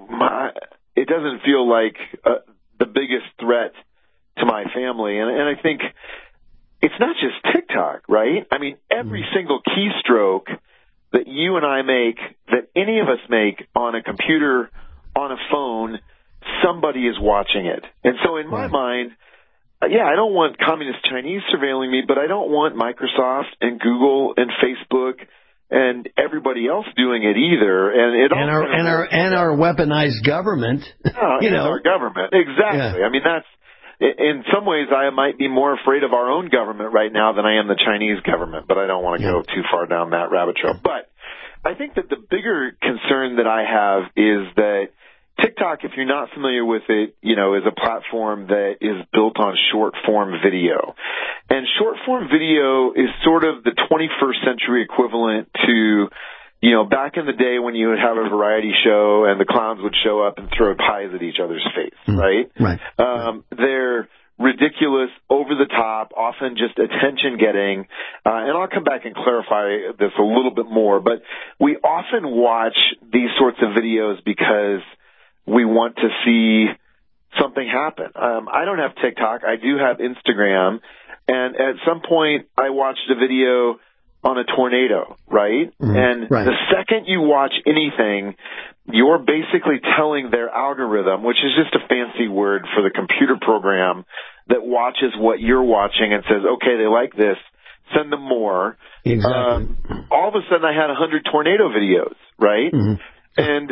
it doesn't feel like the biggest threat to my family. And I think it's not just TikTok, right? I mean, every single keystroke that you and I make, that any of us make on a computer, on a phone, somebody is watching it. And so in my mind, I don't want communist Chinese surveilling me, but I don't want Microsoft and Google and Facebook and everybody else doing it either. And our weaponized government. Our government. Exactly. Yeah. I mean, that's, in some ways, I might be more afraid of our own government right now than I am the Chinese government, but I don't want to go too far down that rabbit trail. But I think that the bigger concern that I have is that TikTok, if you're not familiar with it, is a platform that is built on short-form video. And short-form video is sort of the 21st century equivalent to, back in the day when you would have a variety show and the clowns would show up and throw pies at each other's face, right? Right. They're ridiculous, over the top, often just attention getting, and I'll come back and clarify this a little bit more, but we often watch these sorts of videos because we want to see something happen. I don't have TikTok. I do have Instagram, and at some point I watched a video on a tornado, right? And the second you watch anything, you're basically telling their algorithm, which is just a fancy word for the computer program that watches what you're watching and says, okay, they like this, send them more. Exactly. All of a sudden I had 100 tornado videos, right? And,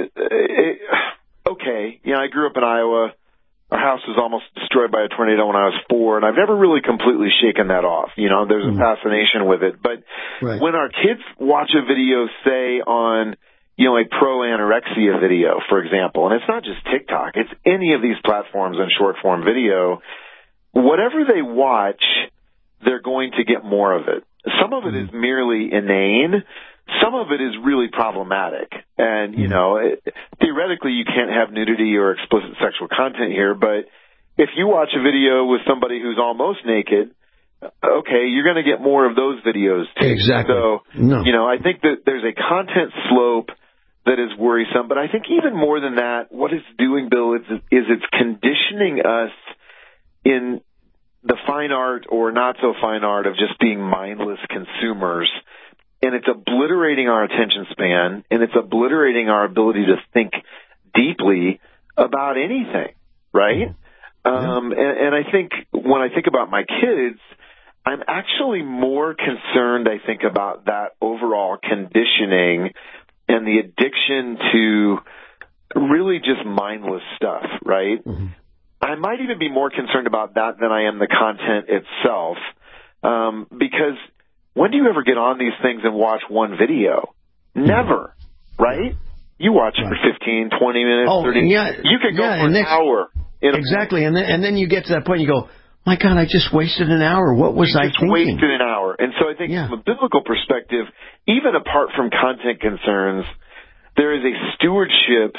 I grew up in Iowa. Our house was almost destroyed by a tornado when I was 4, and I've never really completely shaken that off. There's a fascination with it. But when our kids watch a video, say, on, a pro-anorexia video, for example, and it's not just TikTok, it's any of these platforms in short-form video, whatever they watch, they're going to get more of it. Some of it is merely inane. Some of it is really problematic. And, theoretically you can't have nudity or explicit sexual content here, but if you watch a video with somebody who's almost naked, okay, you're going to get more of those videos too. Exactly. So, I think that there's a content slope that is worrisome, but I think even more than that, what it's doing, Bill, is it's conditioning us in the fine art or not so fine art of just being mindless consumers. And it's obliterating our attention span, and it's obliterating our ability to think deeply about anything, right? And I think when I think about my kids, I'm actually more concerned, I think, about that overall conditioning and the addiction to really just mindless stuff, right? I might even be more concerned about that than I am the content itself, because when do you ever get on these things and watch one video? Never, right? You watch it for 15, 20 minutes, 30 minutes. You could go for an hour. Exactly, and then you get to that point and you go, my God, I just wasted an hour. What was I thinking? You just wasted an hour. And so I think from a biblical perspective, even apart from content concerns, there is a stewardship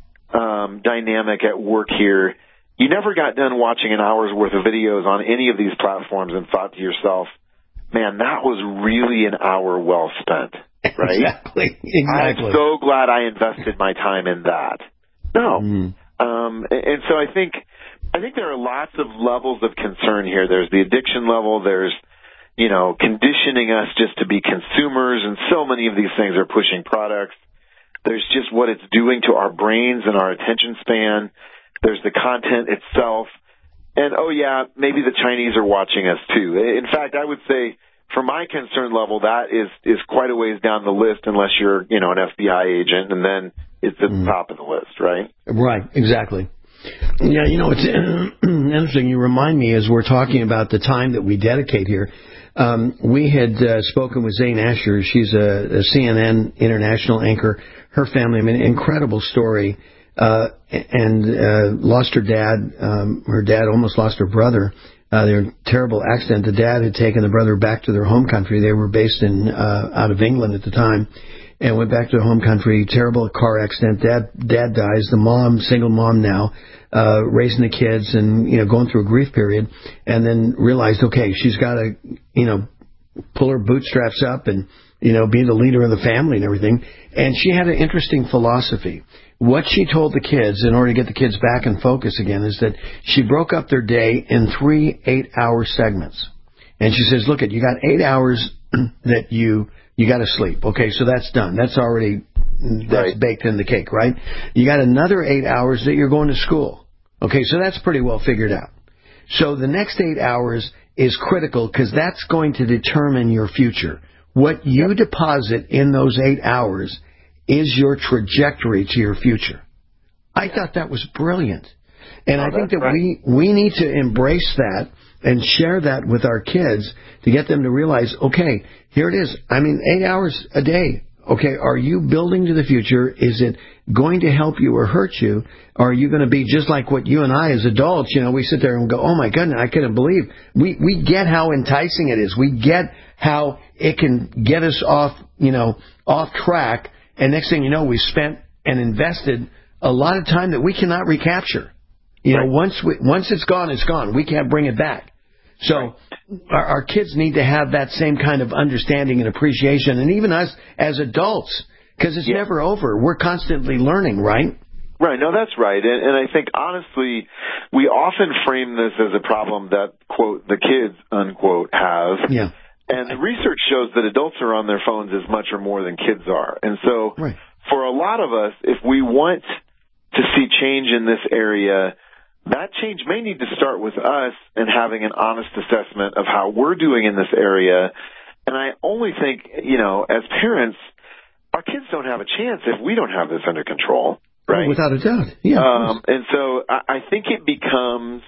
dynamic at work here. You never got done watching an hour's worth of videos on any of these platforms and thought to yourself, man, that was really an hour well spent, right? Exactly. I'm so glad I invested my time in that. No. And so I think there are lots of levels of concern here. There's the addiction level. There's, conditioning us just to be consumers, and so many of these things are pushing products. There's just what it's doing to our brains and our attention span. There's the content itself. And, maybe the Chinese are watching us, too. In fact, I would say, from my concern level, that is quite a ways down the list unless you're, an FBI agent, and then it's at the top of the list, right? Right, exactly. Yeah, it's interesting. You remind me, as we're talking about the time that we dedicate here, we had spoken with Zane Asher. She's a CNN international anchor. Her family, incredible story. And lost her dad. Her dad almost lost her brother. They were in a terrible accident. The dad had taken the brother back to their home country. They were based out of England at the time, and went back to their home country. Terrible car accident. Dad dies. The mom, single mom now, raising the kids and going through a grief period, and then realized, okay, she's got to pull her bootstraps up and be the leader of the family and everything. And she had an interesting philosophy. What she told the kids, in order to get the kids back in focus again, is that she broke up their day in 3 8-hour segments. And she says, look, you got 8 hours that you got to sleep. Okay, so that's done. That's baked in the cake, right? You got another 8 hours that you're going to school. Okay, so that's pretty well figured out. So the next 8 hours is critical because that's going to determine your future. What you deposit in those 8 hours is your trajectory to your future. I thought that was brilliant. And I think that we need to embrace that and share that with our kids to get them to realize, okay, here it is. 8 hours a day. Okay, are you building to the future? Is it going to help you or hurt you? Or are you going to be just like what you and I as adults, we sit there and go, oh my goodness, I couldn't believe. We get how enticing it is. We get how it can get us off track. And next thing you know, we spent and invested a lot of time that we cannot recapture. Once it's gone, it's gone. We can't bring it back. So our kids need to have that same kind of understanding and appreciation, and even us as adults, because it's never over. We're constantly learning, right? Right. No, that's right. And I think, honestly, we often frame this as a problem that, quote, the kids, unquote, have. Yeah. And the research shows that adults are on their phones as much or more than kids are. And so for a lot of us, if we want to see change in this area, that change may need to start with us and having an honest assessment of how we're doing in this area. And I only think, as parents, our kids don't have a chance if we don't have this under control, right? Oh, without a doubt. Yeah. And so I think it becomes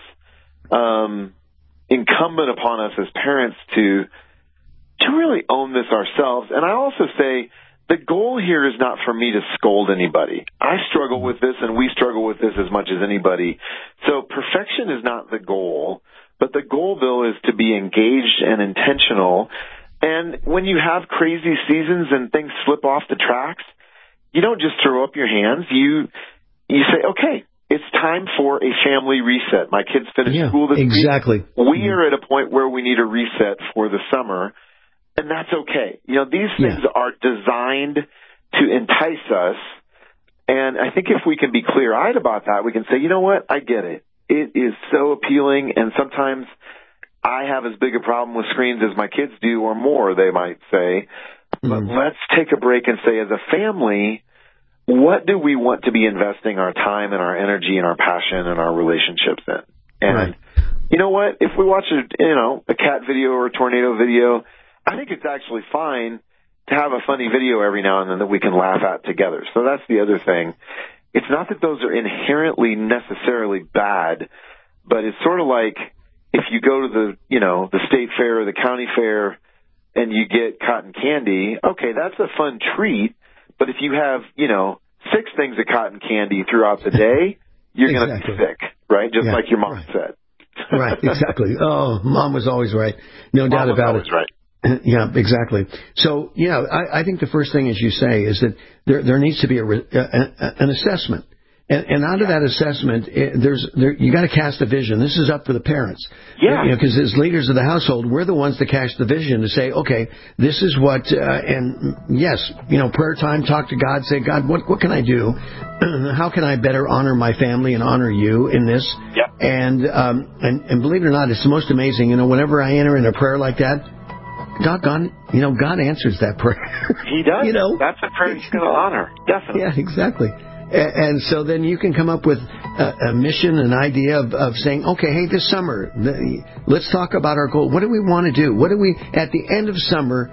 incumbent upon us as parents to really own this ourselves. And I also say the goal here is not for me to scold anybody. I struggle with this, and we struggle with this as much as anybody. So perfection is not the goal, but the goal, Bill, is to be engaged and intentional. And when you have crazy seasons and things slip off the tracks, you don't just throw up your hands. You say, okay, it's time for a family reset. My kids finished school this week. We are at a point where we need a reset for the summer. And that's okay. These things are designed to entice us. And I think if we can be clear-eyed about that, we can say, you know what? I get it. It is so appealing. And sometimes I have as big a problem with screens as my kids do, or more, they might say. But let's take a break and say, as a family, what do we want to be investing our time and our energy and our passion and our relationships in? And you know what? If we watch a cat video or a tornado video, I think it's actually fine to have a funny video every now and then that we can laugh at together. So that's the other thing. It's not that those are inherently necessarily bad, but it's sort of like if you go to the state fair or the county fair and you get cotton candy, okay, that's a fun treat. But if you have, 6 things of cotton candy throughout the day, you're going to be sick, right? Just like your mom said. Right, exactly. Oh, Mom was always right. No doubt about it. Right. Yeah, exactly. So, I think the first thing, as you say, is that there needs to be an assessment. And out of that assessment, you got to cast a vision. This is up for the parents. Yeah. Because as leaders of the household, we're the ones that cast the vision to say, okay, this is what, and yes, prayer time, talk to God, say, God, what can I do? How can I better honor my family and honor you in this? Yeah. And believe it or not, it's the most amazing. Whenever I enter in a prayer like that, doggone, God answers that prayer. He does. That's a prayer He's going to honor. Definitely. Yeah, exactly. And so then you can come up with a mission, an idea of saying, okay, hey, this summer, let's talk about our goal. What do we want to do? What do we, at the end of summer,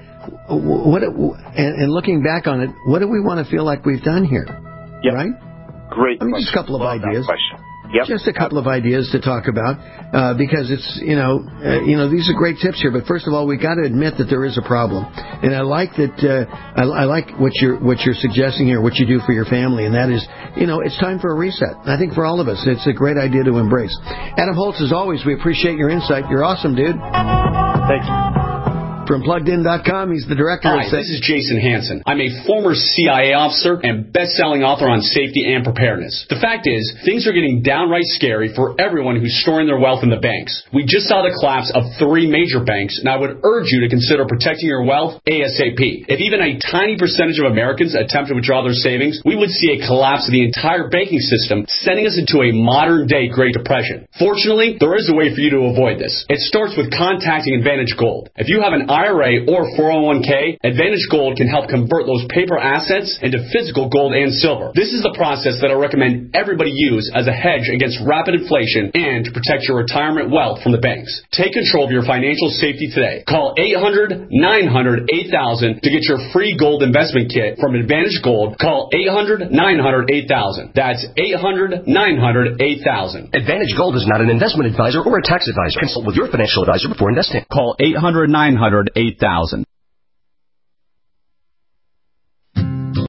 and looking back on it, what do we want to feel like we've done here? Yep. Right? Great. Just a couple of ideas. Yep. Just a couple of ideas to talk about, because it's, these are great tips here. But first of all, we got to admit that there is a problem, and I like that. I like what you're suggesting here, what you do for your family, and that is, it's time for a reset. I think for all of us, it's a great idea to embrace. Adam Holz, as always, we appreciate your insight. You're awesome, dude. Thanks. From PluggedIn.com, he's the director. Hi, this is Jason Hansen. I'm a former CIA officer and best-selling author on safety and preparedness. The fact is, things are getting downright scary for everyone who's storing their wealth in the banks. We just saw the collapse of 3 major banks, and I would urge you to consider protecting your wealth ASAP. If even a tiny percentage of Americans attempt to withdraw their savings, we would see a collapse of the entire banking system, sending us into a modern-day Great Depression. Fortunately, there is a way for you to avoid this. It starts with contacting Advantage Gold. If you have an IRA or 401k, Advantage Gold can help convert those paper assets into physical gold and silver. This is the process that I recommend everybody use as a hedge against rapid inflation and to protect your retirement wealth from the banks. Take control of your financial safety today. Call 800-900-8000 to get your free gold investment kit from Advantage Gold. Call 800-900-8000. That's 800-900-8000. Advantage Gold is not an investment advisor or a tax advisor. Consult with your financial advisor before investing. Call 800-900-8000.